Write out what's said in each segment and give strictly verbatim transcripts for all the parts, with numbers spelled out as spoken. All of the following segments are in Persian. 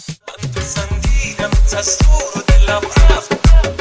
من پسندیدم از تو رو دلم رفت،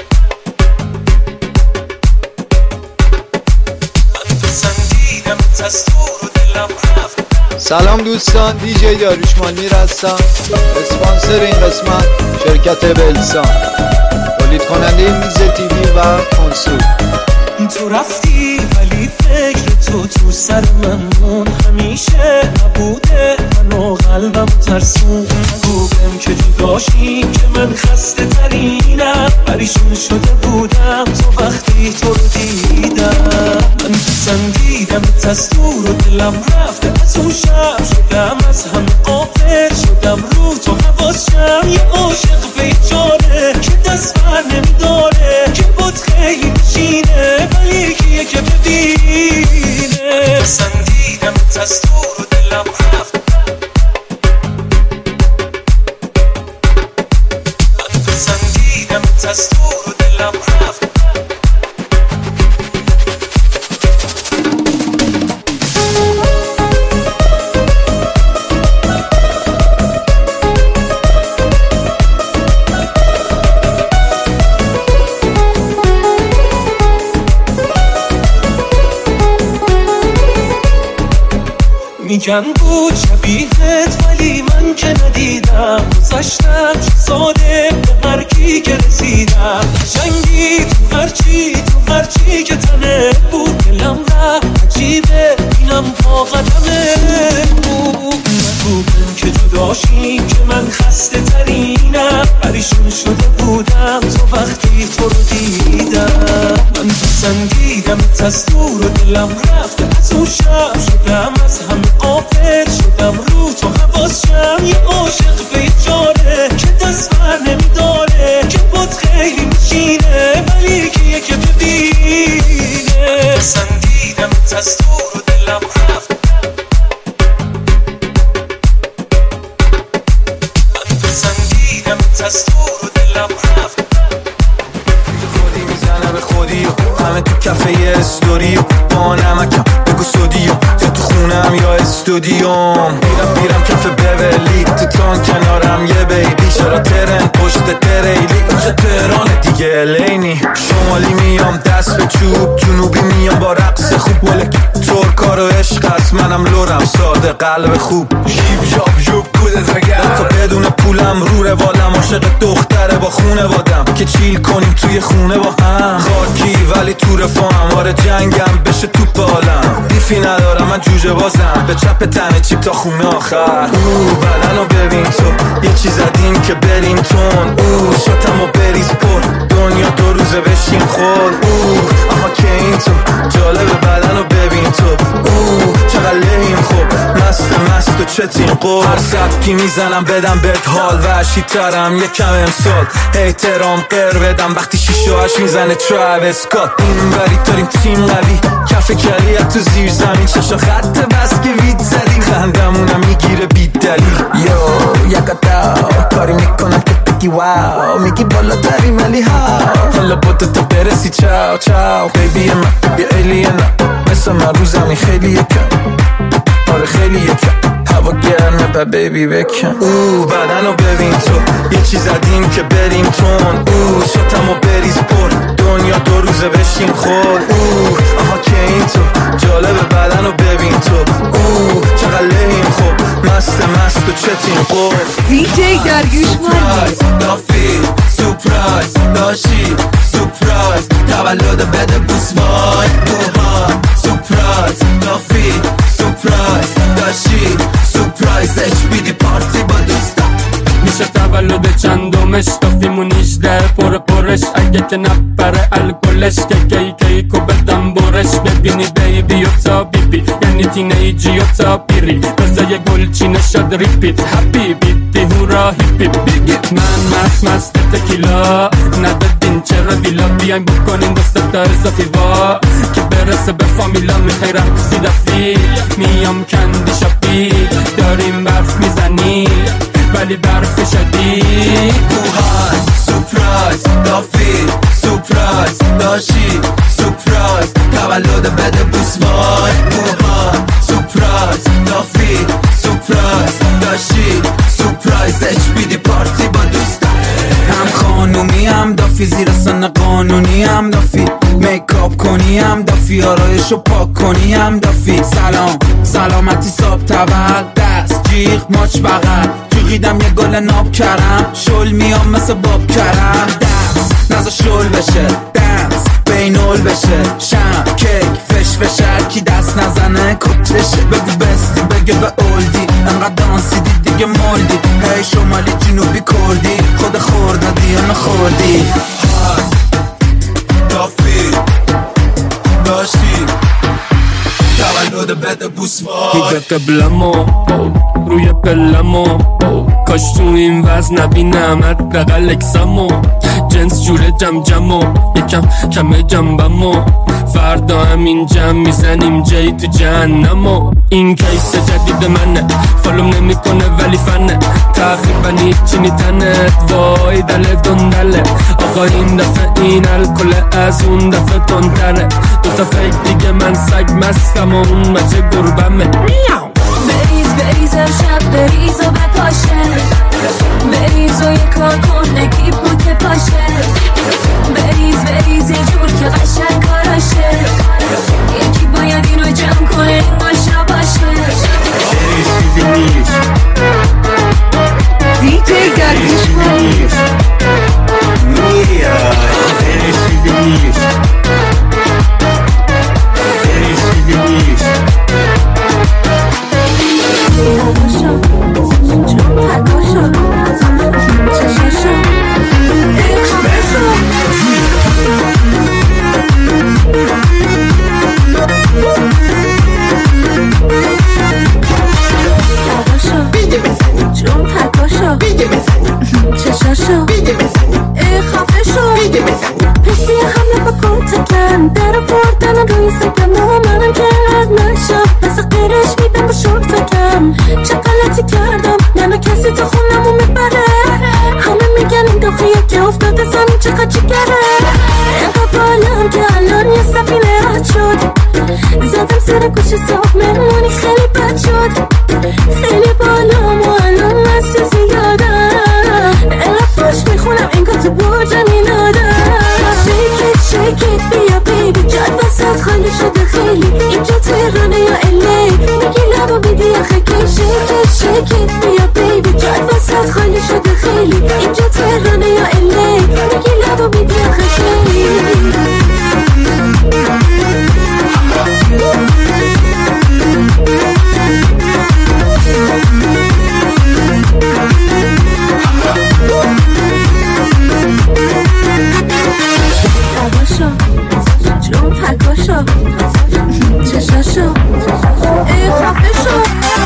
من پسندیدم از تو رو دلم رفت. سلام دوستان، دیجی داریوش مانیر هستم. اسپانسر این قسمت شرکت بلسان، تولید کننده میز تیوی و کنسول. تو رفتی ولی فکر تو تو سر من مون، همیشه نبوده من و قلبم ترسون. نگویم که جداشیم که من خسته ترینم، پریشون شده بودم تو وقتی تو رو دیدم. من پسندیدم از تو رو دلم رفته، از اون شب شدم از هم غافل شدم، رو تو حواسم یه عاشق بیچاره که دست بر نمیداره، که بود خیلی بشینه ولی کیه که ببینه. پسندیدم از تو رو دلم رفت، من پسندیدم از تو رو دلم رفت. میگن بود شبیهت ولی من که ندیدم، گذاشتم چه ساده به هرکی که رسیدم. جنگی تو هرچی تو هرچی که تنه بود، دلم رفت عجیبه اینم پا قدمه بود. نگویم که جداشیم که من خسته ترینم، پریشون شده بودم تو وقتی تو رو دیدم. من پسندیدم از تو رو دلم رفته، از اون شب شدم از همه غافل شدم، رو تو حواسم یه عاشق بیچاره که دست بر نمیداره، که بود خیلی میشینه ولی کیه که ببینه. پسندیدم از تو رو دلم رفت، من پسندیدم از تو رو دلم رفت. خودی میزنه به خودی و همه تو کفه استوری و با نمکم بگو سودی و یا تو خونم یا استودیوم. میرم میرم کف بولی تو تان کنارم یه بیبی، چرا ترن پشت تریلی اونجا تهران دیگه الینی. شمالی میام دست به چوب، جنوبی میام با رقص خوب، ولک ترکار و عشق است منم لورم ساده قلب خوب. جیب جاب جوب کود زگرد تا بدون پولم رو روالم، عاشق دختره با خونه وادم که چیل کنیم توی خونه با هم. خاکی ولی تو رفاهم، آره جنگم بشه توپ عالم. بیفی ندارم من جوجه بازم، به چپ تنه چیپ تا خونه آخر. او بدنو ببین تو یه چیز زدیم که بریم تون، او شاتمو بریز پر دنیا دو روزه بشیم خور. او آها که این تو جالبه بدنو ببین تو، او چقدر لحیم خوب مست مست و چتین قول. هر سبکی میزنم بدم بهت حال وحشی ترم یکم امسال، احترام قر بدم وقتی شیشه هاش میزنه تراویس اسکات. این بری داریم تیم قوی کف کلیت تو زیر زمین، چشا خط بس که وید زدیم خندمونم میگیره بی دلیل. یو یکتا کاری میکنم که بگی واو، میگی بالا تری ولی ها حالا با تو تا برسی چاو چاو. بیبی من بی ایلینا مثل من رو زمین خیلی یکم، آره خیلی یکم هوا گرمه با بیبی بکن. او بدنو ببین تو یه چیز زدیم که بریم تون، او شاتمو بریز پر دنیا دو روزه بشیم خور. او آها که این تو جالبه بدنو ببین تو، او چقدر لحیم خوب مست مست و چتین قول. دیجی داریوش مانیر دافی سپرایز داشی سپرایز تولد بده بوس وای اوها. سپرایز دافی سپرایز داشی سپرایز اچ بی دی پارتی با دوستا. میشه تولد چندمش دافیمون هجده پر پرش، اگه که نپره الکلش که کی کیکو بدم برش. ببینی بیبی و تا بیبی یعنی تینیجی و تا پیری، بزای گلچینه شد ریپیت هپی بیتی هورا هیپی بیگیت. من مست مست تکیلا ندادین چرا ویلا، بیایم بکنین دست تا اضافی وا که برسه به فامیلا. میخوای رقصی دفی میام کندی شاپی، داریم برف میزنی ولی برف شدید. اوهای سپرایز دافی سپرایز داشی سپرایز تولد بده بوس وای اوها. سپرایز دافی سپرایز داشی سپرایز اچ بی دی پارتی دافی، زیر سن قانونی هم دافی، میکاپ کنی هم دافی، آرایشو پاک کنی هم دافی. سلام سلامتی صاحب تول، دست جیغ ماچ بغل، جوغیدم یه گل ناب کرم، شل میام مثل باب کرم. دست نزا شل بشه، دنس بینول بشه، شم کیک فش فشر کی دست نزنه کتشه. بگو بستی بگه به اولدی، انقدر دانسیدی دیگه مولدی. هی شمالی جنوبی کردی، خود خوردادی یا نخوردی. دافی داشتی تولد بده بوسوار هی به قبلمو روی پلمو، کاش تو این وزن نبینمت بغل اکسمو. جنس جوره جم جمو، یکم کمه جنبمو، فردا همین جمع میزنیم جایی تو جهنمو. این کیس جدید منه، فالوم نمی کنه ولی فنه، تقریبا هیچی نیتنه، وای دل دندله. آقا این دفعه این الکل از اون دفعه تندره، دوتا فیک دیگه من سگ مستم و اون مچه گربمه. بریز بریز امشب بریز و بپاشه، بریز و یه کار کن نگی بود که پاشه. بریز بریز یه جور که قشنگ کاراشه، یکی باید اینو جمع کنه این ماشا باشه. بریز چیزی نیست، دیجی داریوش مالی. بریز چیزی نیست، بریز چیزی نیست. تکاشا جون تکاشا چشاشا اخبشا. جون تکاشا چشاشا اخبشا. پسی همه با کنتکن در بردن روی سکم و منم که رد نشم، پس قیرش میدم با شورتکم. چه غلطی کردم منو کسی تو خونمو میبره، همه میگن این داخیه که افتاده زمین چقدر جگره. اینقدر بالم که الان یه سفینه رد شد، زدم سر گوش صاحب مهمونی خیلی بد شد. خیلی بالام و الان مستی زیادم، الافاش میخونم انگار تو برج مینادم. Shake it, shake it, بیا بیبی جاد وسط خالی شده خیلی، اینجا تهرانه یا الی میگی لبا بیدی آخه کی. Shake it, shake it, بیا بیبی جاد وسط خالی شده خیلی، اینجا تهرانه یا الی میگی لبا بیدی آخه کی. تکاشا جون تکاشا چشاشا ای خفشا.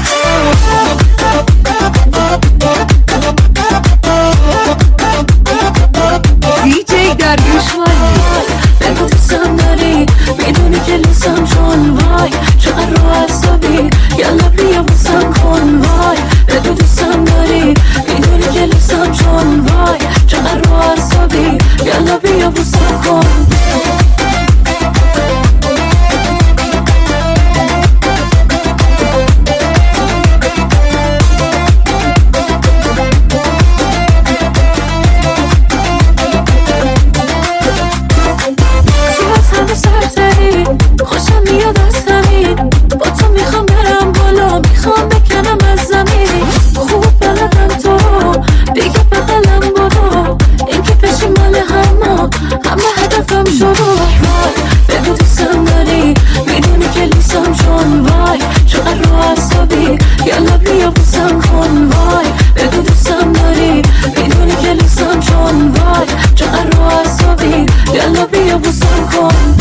دیجی داریوش مالی. بگو دوستم داری میدونی که لیسم جون، وای چقدر رو عصبی یالا بیا بوسم کن. وای بگو دوستم داری میدونی که لیسم جون، وای چقدر رو عصبی یالا بیا بوسم کن. خوشم میاد از زمین، با تو میخوام برم بالا، میخوام بکنم از زمین. خوب بلدم تو دیگه بغلم برو، این که پیشی مال همه همه هدفم شروع. وای بگو دوستم داری میدونی که لیسم جون، وای چقدر رو عصبی یالا بیا بوسم کن. وای بگو دوستم داری میدونی که لیسم جون، وای چقدر رو عصبی یالا بیا بوسم کن.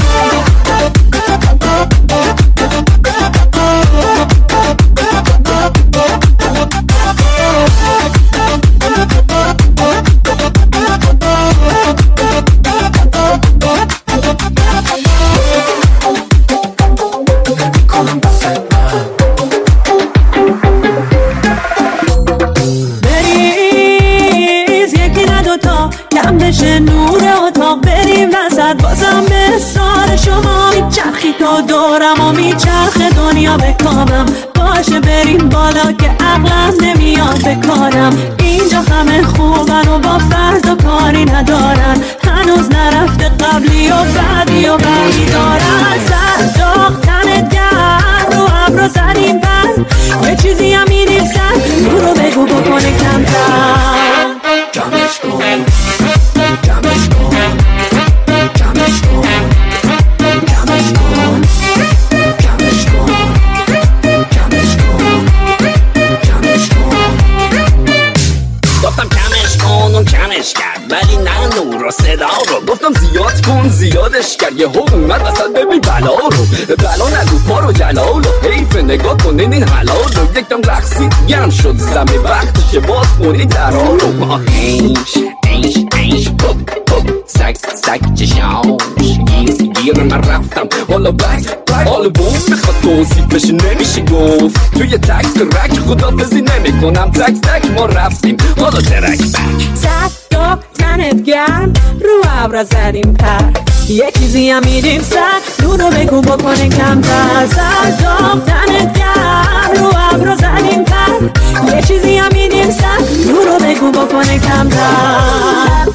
بریز یکی نه دوتا کم بشه نور اتاق، بریم وسط بازم به اصرار شما میچرخی تو دورم و میچرخه دنیا به کامم. باشه بریم بالا که عقلم نمیاد به کارم، اینجا همه خوبن و با فرد و کاری ندارن. هنوز نرفته قبلی و بعدی و بعدی دارن سر داغ تنت گرم رو ابرو زدیم بر یه چیزی هم میدیم سر رو رو بگو بکنه کمتر جمعش کن جمعش کن جمعش کن جمعش کن جمعش کن جمعش کن جمعش کن گفتم کمش کن اون کمش کرد ولی نه نور و صدا رو گفتم زیاد کن زیادش کرد یه هم اومد اصلا ببین بلا رو بلا نگو پا رو جلال رو حیف نگاه کنین این حلال رو یکم رقصید گرم شد زمین وقتشه باز کنی درها رو ما اینش اینش اینش پوپ پوپ سک سک چشاش گیز گیر من رفتم حالا بک حالا بوم میخواد توصیفش نمیشه گفت توی تک ترک خدافزی نمی کنم تک تک ما رفتیم حالا ترک بک سر داغ تنت گرم رو ابرا زدیم پر یه چیزی هم میدیم سر رو رو بگو بکنه کمتر سر داغ تنت گرم رو ابرا زدیم پر یه چیزی هم میدیم سر رو رو بگو بکنه کمتر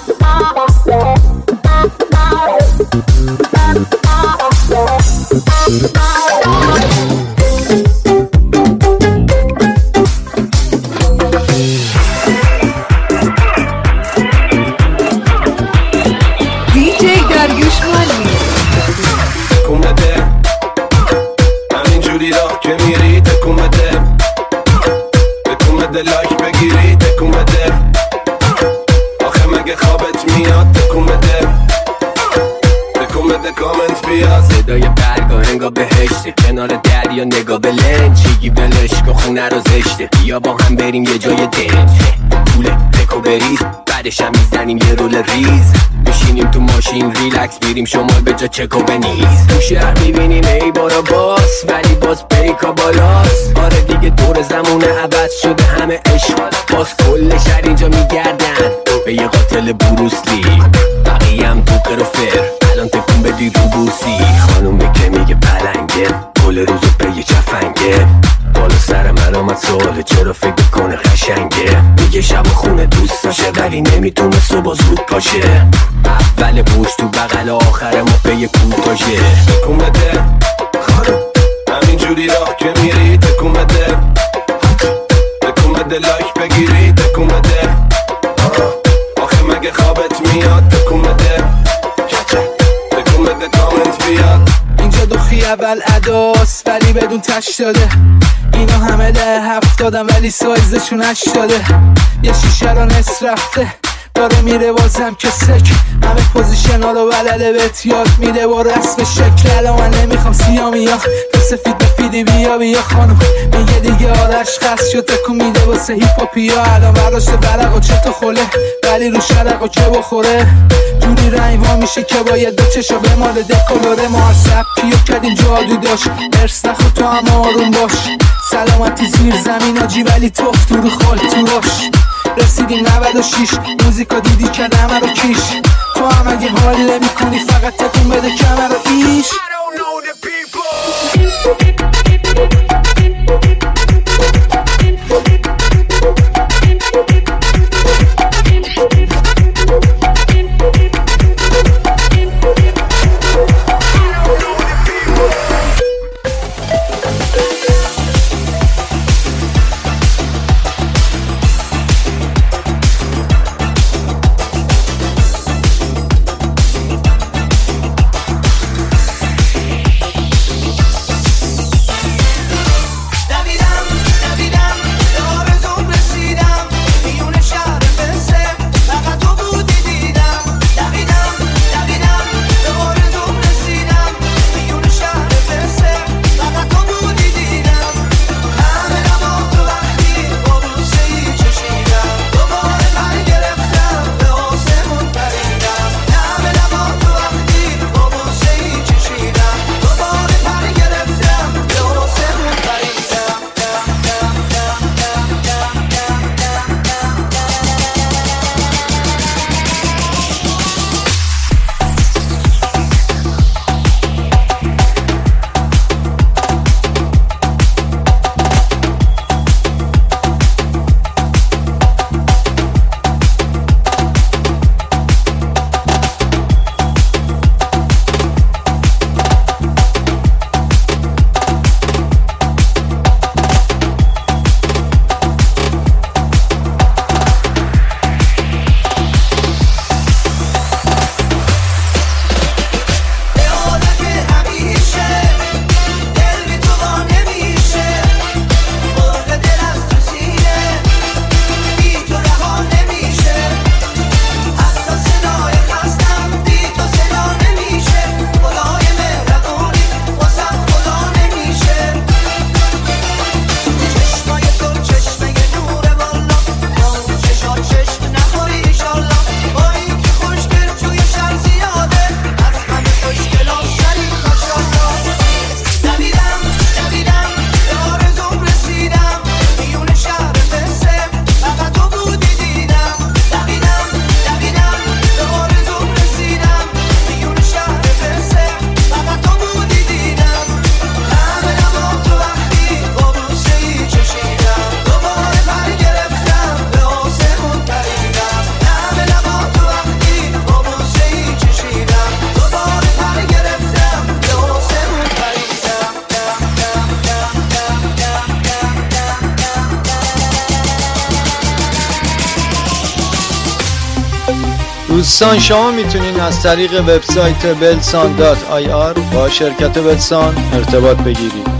دیجی داریوش مالی تکون بده همینجوری راه که میری تکون بده تکون بده لایک بگیری تکون بده آخه مگه خوابت میاد تکون بده تکون بده کامنت بیاد صدای برگا انگا بهشته کنار دریا نگاه به لنج چیگی ولش کن خونه رو زشته بیا با هم بریم یه جای دنج پول تکو بریز بعدش هم میزنیم یه رول ریز بشینیم تو ماشین ریلکس بیریم شمال به جا چکو بنیز تو شهر میبینیم ای بارا باس ولی باز بیکا بالاس آره دیگه دور زمونه عوض شده همه عشق باز کل شهر اینجا میگردن به یه قاتل بروسلی بقیه هم توقر و فر الان تکون بدی رو بوسی خانومه که میگه پلنگه کل روزو به یه چفنگه بالا سر من آمد سواله چرا فکر کنه قشنگه میگه شب خونه دوست داشه ولی نمیتونه صبح زود پاشه اول بوش تو بغل آخر ما به یه کوتاشه تکون بده خانم همینجوری راه که میری تکون بده تکون بده لایک بگیری تکون بده آخه مگه خوابت میاد تکون بده تکون بده کامنت بیاد اینجا دوخی اول اداست ولی بدون تش داده اینا همه ده هفت دادم ولی سایزشون هش داده یه شیشه رو نصف رفته داره میره بازم که سک همه پوزیشن ها رو بلده بهت یاد میده با رسم شکل الان من نمیخوام سیامی ها تو سفید بفیدی بیا بیا خانم میگه دیگه آرش خست شد تکون میده واسه هیپاپی ها الان برداشته برق و چطور خوله ولی رو شرق و چه بخوره جوری رنگ وا میشه که باید دو چشا به مال دکولوره ما هر سبکیو کردیم جادو داشت ارس نخود تو هم آروم باش سلامتی زیر زمین آجی ولی توف تو رو خال تو راش رسیدیم نود و شیش موزیکا دیدی که همه رو کیش تو هم اگه حالی نمی کنی فقط تکون بده کمر رو ایش دوستان شما میتونین از طریق وبسایت بلسان دات آی آر با شرکت بلسان ارتباط بگیرید.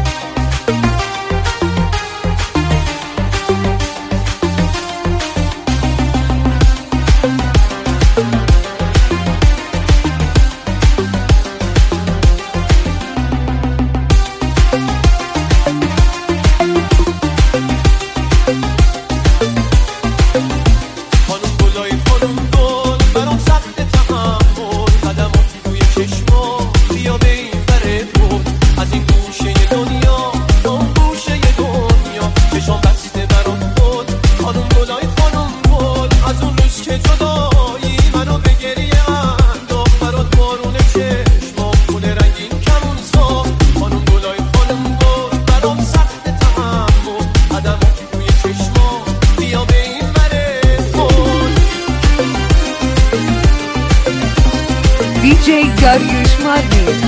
دیجی داریوش مانی.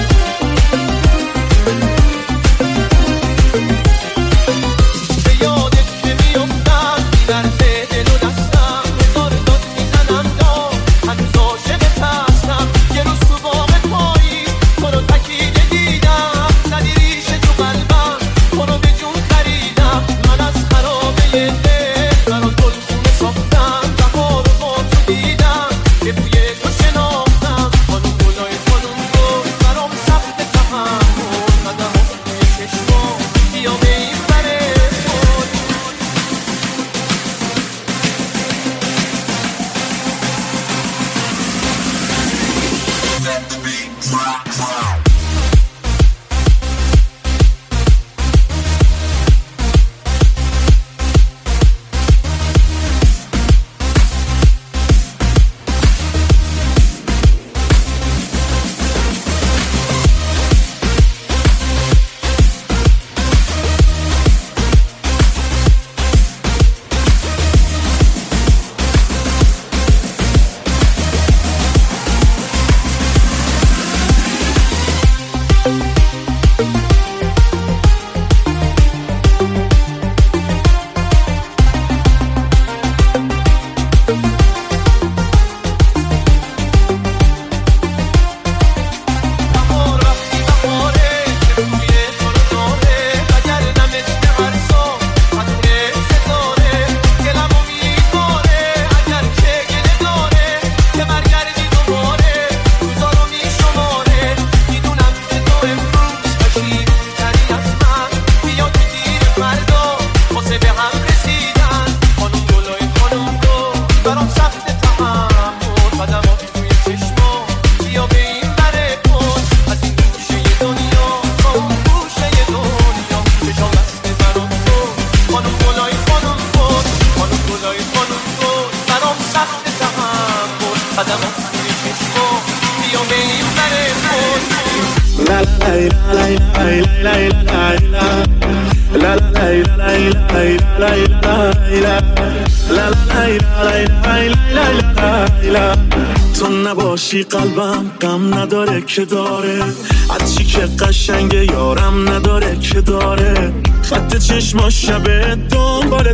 تو نباشی قلبم غم نداره که داره، از چی که قشنگه یارم نداره که داره، خط چشما شبه دنباله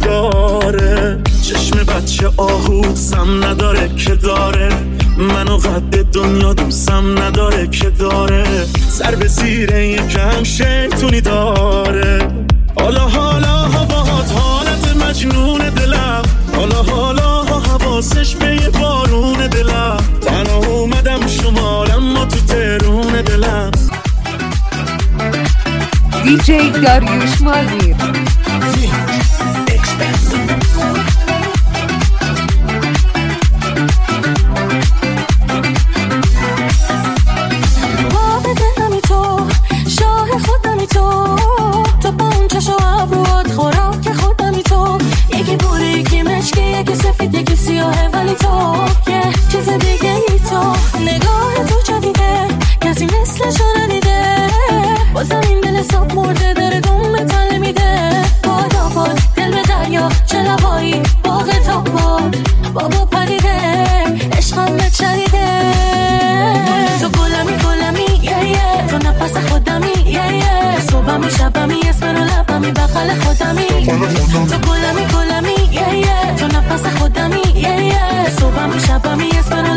داره، چشم بچه آهود سم نداره که داره، منو قد دنیا دوستم نداره که داره، سر به زیر یکم شیطونی داره. حالا حالا باهات حالت مجنون دلم، حالا حالا حواسش به یه بارون دلم، تنها اومدم شمالم ما تو ترون دلم. دیجی داریوش مانی. تو یه چیز دیگه ای تو، نگاه تو جدیده کسی مثلشو ندیده، بازم این دل حساب مرده داره دوم تله میده، باد آباد دل به دریا چه لبایی باغ تا باد بابا پریده عشقم بچریده، تو گلمی گلمی یه یه تو نفس خودمی یه یه صبحمی شبمی اسم رو لبمی بغل خودمی، تو گلمی گلمی یه یه تو نفس خودمی یه یه صبحمی شبمی اسم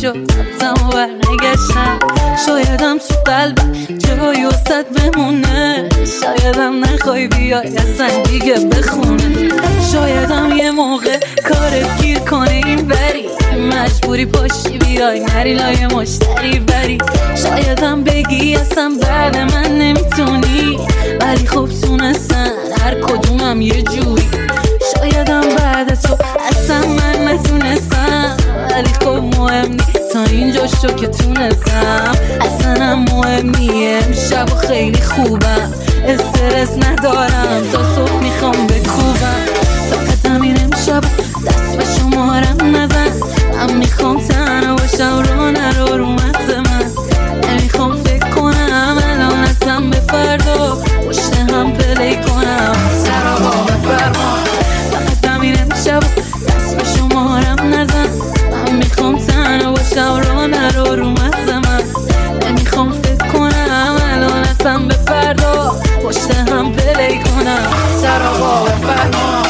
شد رفتم و برنگشتم. شایدم تو قلب جایی وسط بمونه، شایدم نخوای بیای اصلا دیگه بخونه. شایدم یه موقع کارت گیر کنه این بری، مجبوری پاشی بیای نری لای مشتری بری. شایدم بگی اصلا بعد من نمیتونی، ولی خب تونستن هر کدومم یه جوری. شایدم بعد تو اصلا من نتونستم، ولی خب مهم نی تا اینجا شو که تونستم. اصلا هم مهم نیه امشب و خیلی خوبم، استرس ندارم تا صبح میخوام بکوبم. فقط همین امشب دست به شمارم نزن، من میخوام تنها باشم رو نرو رو مغز من. نمیخوام فکر کنم الان اصلا به فردا پشت هم پلی کنم سرابا بفرما. فقط همین امشب دست به شمارم نزن، من میخوام تنها باشم رو نرو رو مغز من. نمیخوام فکر کنم الان اصلا به فردا پشت هم پلی کنم سرابا بفرما.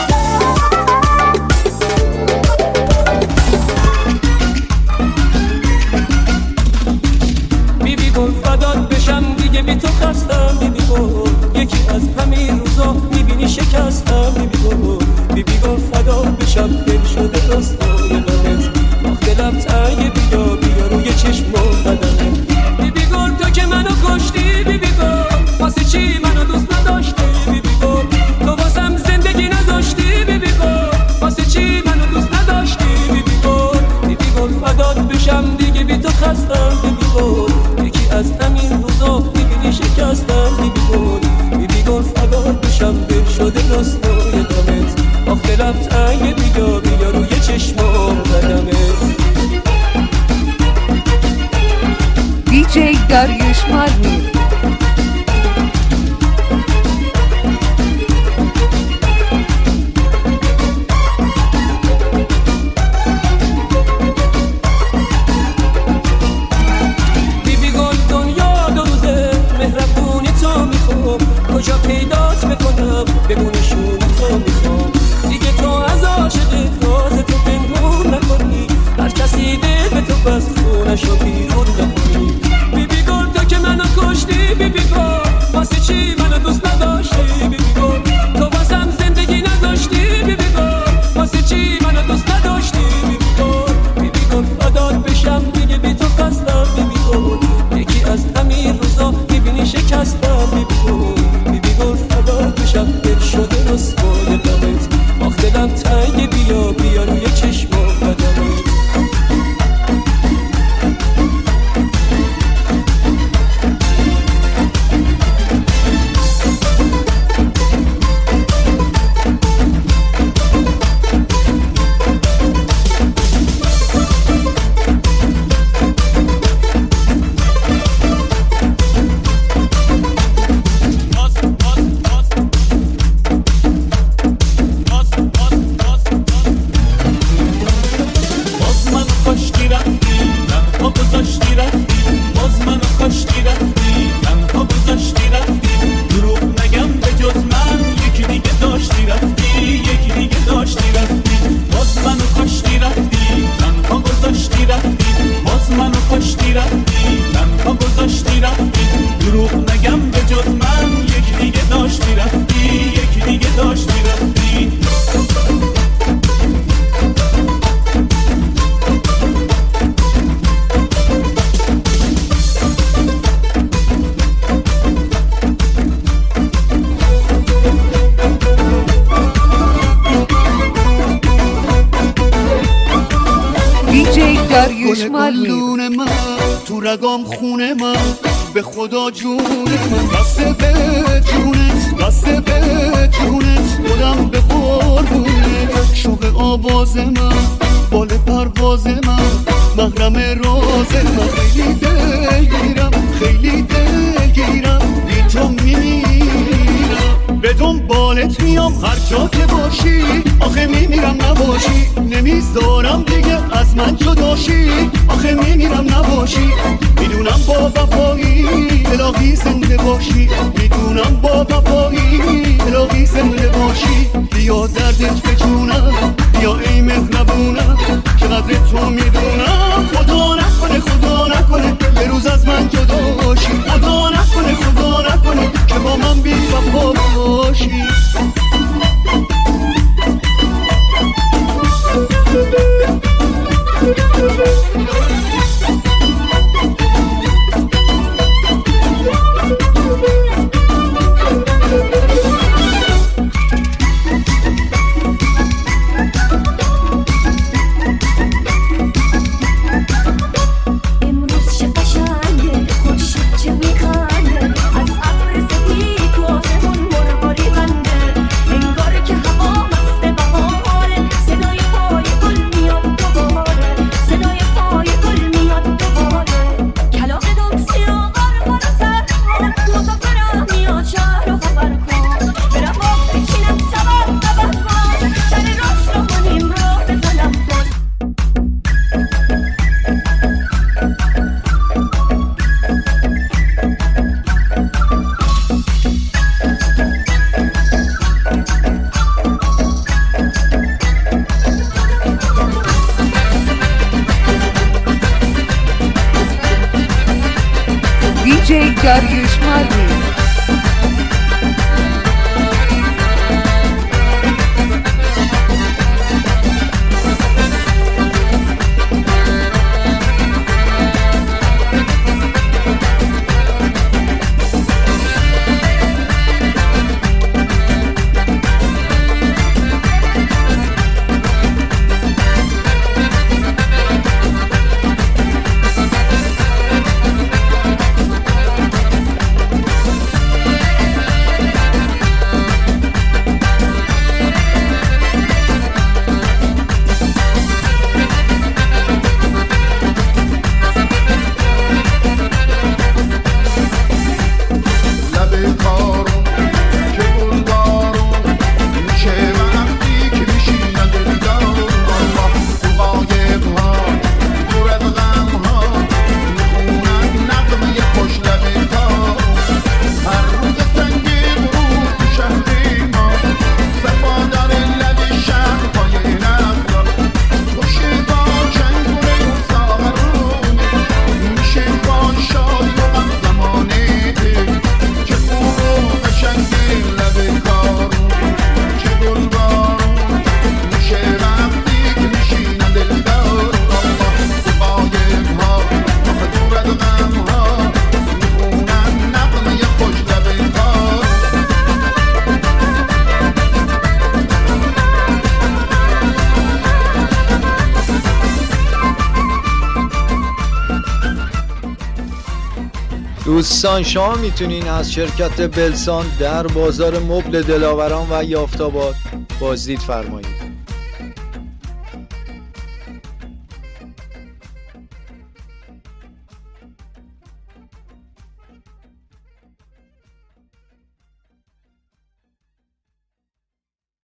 دیگه بی تو خستم بیبی گل، یکی از همین روزا میبینی شکستم بیبی گل. بیبی گل فدا بشم دل شده راستای غمت، آخ دلم تنگ بیا بیا روی چشمم بدنت. بیبی گل تو که منو کشتی بیبی گل، واسه چی منو دوست نداشتی بیبی گل؟ تو واسم زندگی نداشتی بیبی گل، واسه چی منو دوست نداشتی بیبی گل؟ بیبی گل فدات بشم دیگه بی تو خستم بیبی گل، یکی از همین روزا میبینی شکستم بیبی گل. بیبی گل فدات بشم دل شده راستای غمت، آخ دلم تنگ بیا بیا روی چشمام بدمت. دیجی داریوش مارمیر. کجا پیدات بکنم بمونشون تو میخوام، دیگه تو از عاشق راز تو پنهون نکنی، هر کسی دل به تو بس خونشو بیرون نکنی. بیبی گل تو که منو کشتی بیبی گل، واسه چی منو دوست نداشتی بیبی گل؟ تو واسم زندگی نداشتی بیبی گل، واسه چی منو دوست نداشتی بیبی گل؟ بیبی گل فدات بشم دیگه بی تو خستم بیبی گل، یکی از همین روزا میبینی شکستم بیبی گل. گل فدات بشم دل شده رسوای غمت، آخ دلم تنگ بیا بیا روی چشمام بدمت. گلدون من تو رگام خونه من، به خدا جون من بسته به جونت، بسته به جونت، خودم به قربونت. شوق آواز من، بال پرواز من، محرم راز من. خیلی دلگیرم، خیلی دلگیرم، بی تو میمیرم، به دنبالت میام هر جا که باشی. آخه میمیرم نباشی، نمیذارم دیگه از من جداشی. آخه میمیرم نباشی، میدونم با وفایی الهی زنده باشی. میدونم با وفایی الهی زنده باشی. بیا دردت به جونم، بیا ای مهربونم، چقدر تو میدونم خدا نه جی داریوش مارمیر. دوستان شما میتونین از شرکت بلسان در بازار مبل دلاوران و یافت‌آباد بازدید فرمایید.